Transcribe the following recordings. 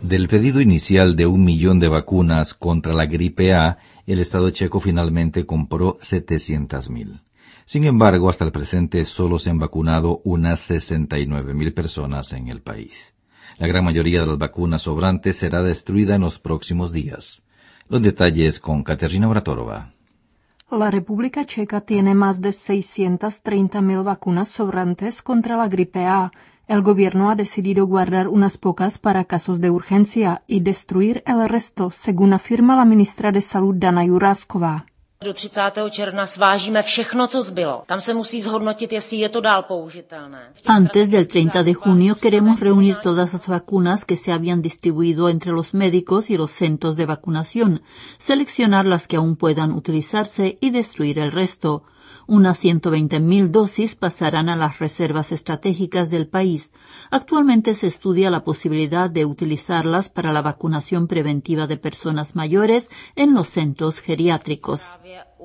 Del pedido inicial de 1 millón de vacunas contra la gripe A, el Estado checo finalmente compró 700.000. Sin embargo, hasta el presente solo se han vacunado unas 69.000 personas en el país. La gran mayoría de las vacunas sobrantes será destruida en los próximos días. Los detalles con Kateřina Bratorova. La República Checa tiene más de 630.000 vacunas sobrantes contra la gripe A. El gobierno ha decidido guardar unas pocas para casos de urgencia y destruir el resto, según afirma la ministra de Salud Dana Jurásková. Do 30. června svážíme všechno, co zbylo. Tam se musí zhodnotit, jestli je to dál použitelné. Antes del 30 de junio queremos reunir todas las vacunas que se habían distribuido entre los médicos y los centros de vacunación, seleccionar las que aún puedan utilizarse y destruir el resto. Unas 120.000 dosis pasarán a las reservas estratégicas del país. Actualmente se estudia la posibilidad de utilizarlas para la vacunación preventiva de personas mayores en los centros geriátricos.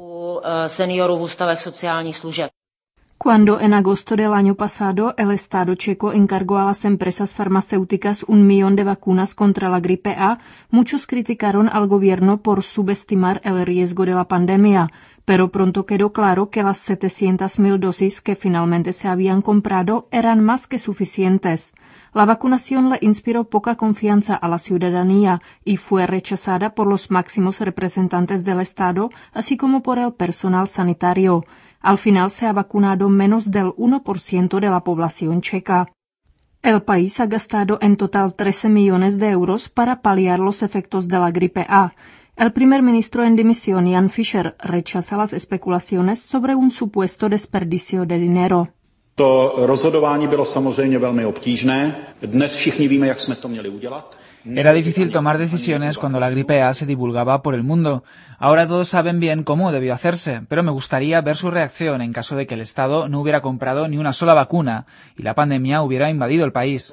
Cuando en agosto del año pasado el Estado checo encargó a las empresas farmacéuticas 1 millón de vacunas contra la gripe A, muchos criticaron al gobierno por subestimar el riesgo de la pandemia, pero pronto quedó claro que las 700.000 dosis que finalmente se habían comprado eran más que suficientes. La vacunación le inspiró poca confianza a la ciudadanía y fue rechazada por los máximos representantes del Estado, así como por el personal sanitario. Al final se ha vacunado menos del 1% de la población checa. El país ha gastado en total 13 millones de euros para paliar los efectos de la gripe A. El primer ministro en dimisión, Jan Fischer, rechaza las especulaciones sobre un supuesto desperdicio de dinero. To rozhodování bylo samozřejmě velmi obtížné. Dnes všichni víme, jak jsme to měli udělat. Era difícil tomar decisiones cuando la gripe A se divulgaba por el mundo. Ahora todos saben bien cómo debió hacerse, pero me gustaría ver su reacción en caso de que el Estado no hubiera comprado ni una sola vacuna y la pandemia hubiera invadido el país.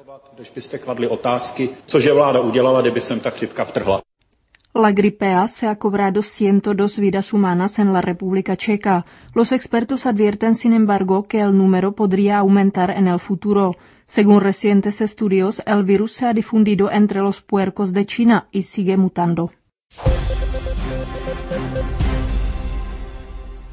La gripe A se ha cobrado 102 vidas humanas en la República Checa. Los expertos advierten, sin embargo, que el número podría aumentar en el futuro. Según recientes estudios, el virus se ha difundido entre los puercos de China y sigue mutando.